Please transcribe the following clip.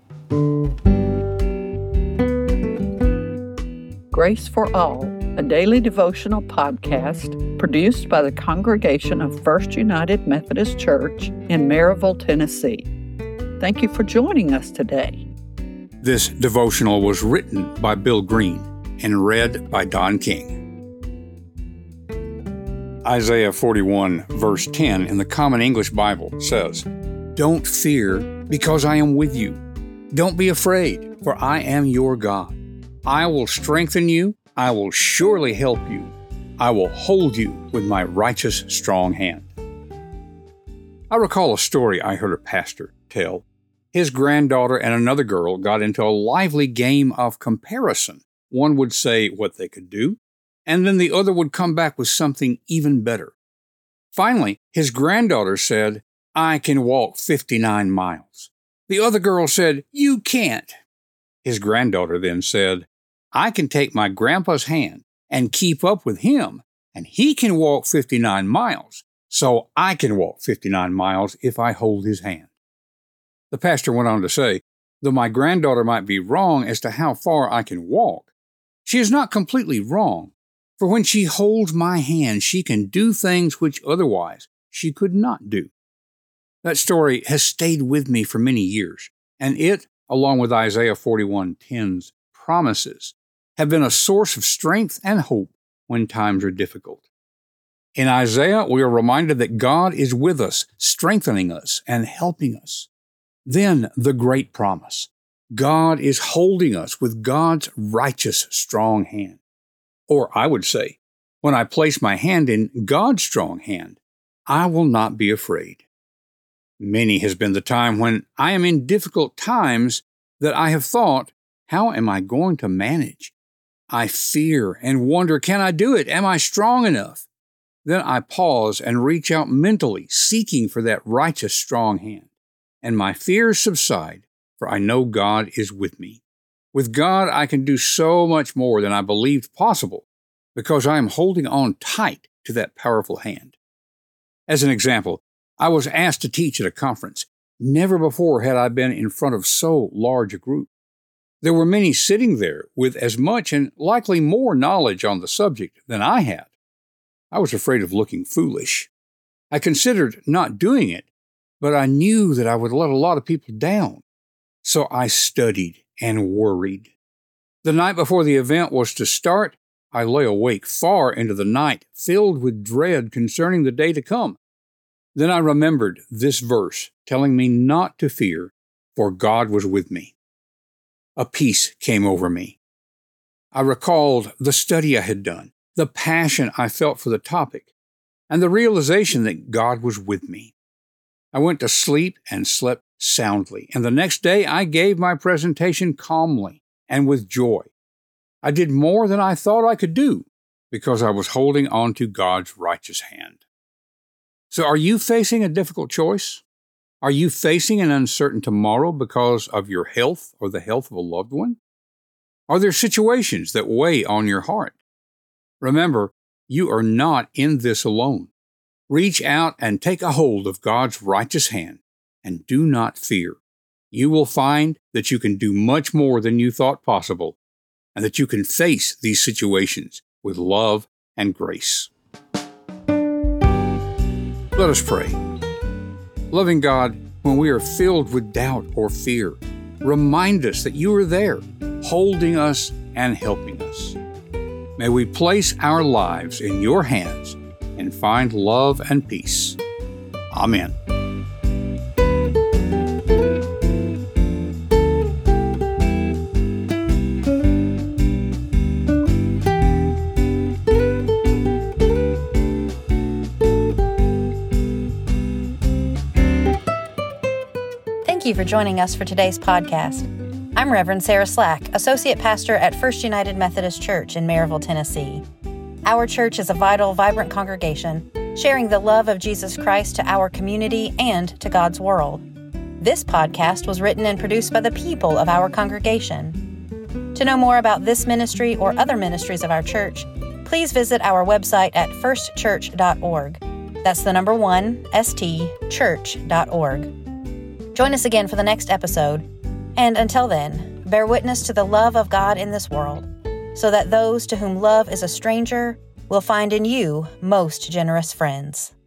Grace for All, a daily devotional podcast produced by the congregation of First United Methodist Church in Maryville, Tennessee. Thank you for joining us today. This devotional was written by Bill Green and read by Don King. Isaiah 41, verse 10 in the Common English Bible says, "Don't fear, because I am with you. Don't be afraid, for I am your God. I will strengthen you. I will surely help you. I will hold you with my righteous strong hand." I recall a story I heard a pastor tell. His granddaughter and another girl got into a lively game of comparison. One would say what they could do, and then the other would come back with something even better. Finally, his granddaughter said, "I can walk 59 miles. The other girl said, "You can't." His granddaughter then said, "I can take my grandpa's hand and keep up with him, and he can walk 59 miles, so I can walk 59 miles if I hold his hand." The pastor went on to say, "Though my granddaughter might be wrong as to how far I can walk, she is not completely wrong, for when she holds my hand, she can do things which otherwise she could not do." That story has stayed with me for many years, and it, along with Isaiah 41:10's promises, have been a source of strength and hope when times are difficult. In Isaiah, we are reminded that God is with us, strengthening us and helping us. Then the great promise, God is holding us with God's righteous strong hand. Or I would say, when I place my hand in God's strong hand, I will not be afraid. Many has been the time when I am in difficult times that I have thought, how am I going to manage? I fear and wonder, can I do it? Am I strong enough? Then I pause and reach out mentally, seeking for that righteous strong hand. And my fears subside, for I know God is with me. With God, I can do so much more than I believed possible, because I am holding on tight to that powerful hand. As an example, I was asked to teach at a conference. Never before had I been in front of so large a group. There were many sitting there with as much and likely more knowledge on the subject than I had. I was afraid of looking foolish. I considered not doing it, but I knew that I would let a lot of people down. So I studied and worried. The night before the event was to start, I lay awake far into the night, filled with dread concerning the day to come. Then I remembered this verse telling me not to fear, for God was with me. A peace came over me. I recalled the study I had done, the passion I felt for the topic, and the realization that God was with me. I went to sleep and slept soundly, and the next day I gave my presentation calmly and with joy. I did more than I thought I could do because I was holding on to God's righteous hand. So are you facing a difficult choice? Are you facing an uncertain tomorrow because of your health or the health of a loved one? Are there situations that weigh on your heart? Remember, you are not in this alone. Reach out and take a hold of God's righteous hand, and do not fear. You will find that you can do much more than you thought possible, and that you can face these situations with love and grace. Let us pray. Loving God, when we are filled with doubt or fear, remind us that you are there, holding us and helping us. May we place our lives in your hands and find love and peace. Amen. Thank you for joining us for today's podcast. I'm Reverend Sarah Slack, Associate Pastor at First United Methodist Church in Maryville, Tennessee. Our church is a vital, vibrant congregation, sharing the love of Jesus Christ to our community and to God's world. This podcast was written and produced by the people of our congregation. To know more about this ministry or other ministries of our church, please visit our website at firstchurch.org. That's the number 1, ST, church.org. Join us again for the next episode. And until then, bear witness to the love of God in this world, so that those to whom love is a stranger will find in you most generous friends.